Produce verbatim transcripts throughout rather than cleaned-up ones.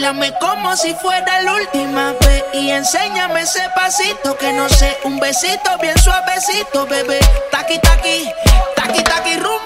Báilame como si fuera la última vez y enséñame ese pasito que no sé, un besito bien suavecito, bebé. Taqui, taqui, taqui, taqui, rumba.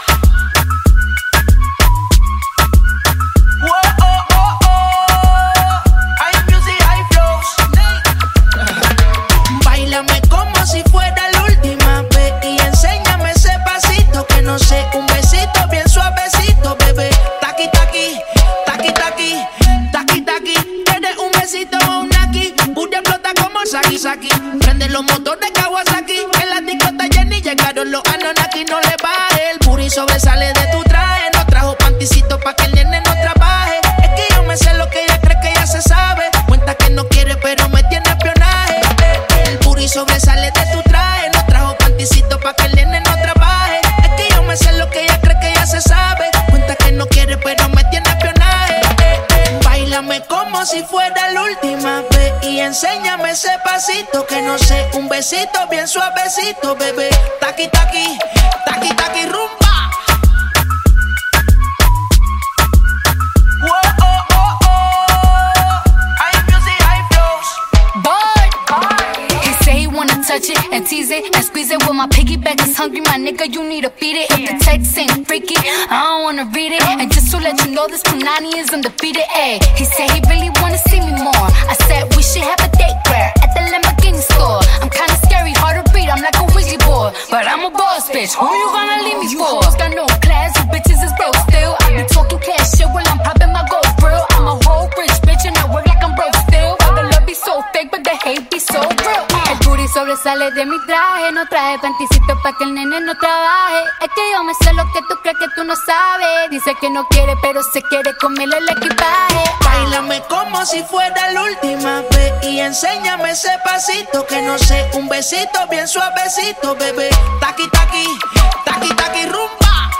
Báilame como si fuera la última vez y enséñame ese pasito que no sé, un besito bien suavecito, bebé. Taqui, taqui, taqui, taqui, taqui, taqui. ¿Quieres un besito o un aquí? Booty explota como Saki Saki. Prende los motores Kawasaki. En la disco está llena y llegaron los Anunnaki. No le baje, el booty sobresale de tu traje. No trajo panticito pa' que el nene no trabaje. Es que yo me sé lo que ella cree que ya se sabe. Cuenta que no quiere pero me tiene espionaje. El booty sobresale de tu traje. No trajo panticito pa' que el nene no trabaje. Es que yo me sé lo que ella cree que ya se sabe. Cuenta que no quiere pero me tiene espionaje. Báilame como si fuera la última vez y enséñame ese pasito que no sé, un besito bien suavecito, bebé. Taqui, taqui, taqui, taqui, rumba. Touch it and tease it and squeeze it. When my piggyback is hungry, my nigga, you need to feed it. If the text ain't freaky, I don't wanna read it. And just to let you know, this Punani is undefeated. Ayy, he said he really wanna see me more. I said we should have a date where at the Lamborghini store. I'm kinda scary, hard to read, I'm like a Ouija board, but I'm a boss bitch. Who you gonna leave me for? Got no class, you bitches is broke still. I be talking cash shit while I'm popping my gold grill. I'm a whole rich bitch and I work like I'm broke still. The love be so fake, but the hate be so real. El booty sobresale de mi traje. No traje panticito pa' que el nene no trabaje. Es que yo me sé lo que tú crees que tú no sabes. Dice que no quiere pero se quiere comerle el equipaje. Báilame como si fuera la última vez y enséñame ese pasito que no sé, un besito bien suavecito, bebé. Taqui, taqui, taqui, taqui, rumba.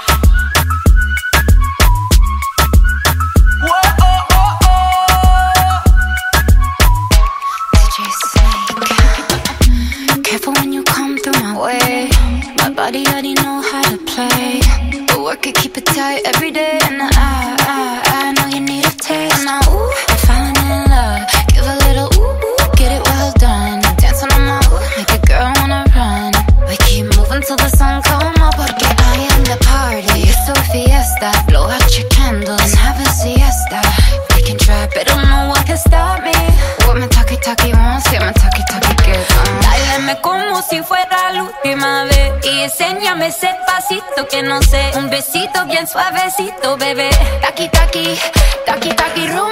Careful when you come through my way. My body already know how to play. But work it, keep it tight every day. And I, I, I know you need a taste. And now, ooh, I'm falling in love. Give a little ooh, ooh, get it well done. Dancing on my ooh, make a girl wanna run. We keep moving till the sun come up. Porque I am the party. It's a fiesta. Blow out your candles and have a siesta. We can try, but don't know what can stop me. What my talkie talkie wants, get my talkie talkie gets on. Dáleme como si fuera la última vez y enséñame ese pasito que no sé, un besito bien suavecito, bebé. Taqui, taqui, taqui, taqui, rumba.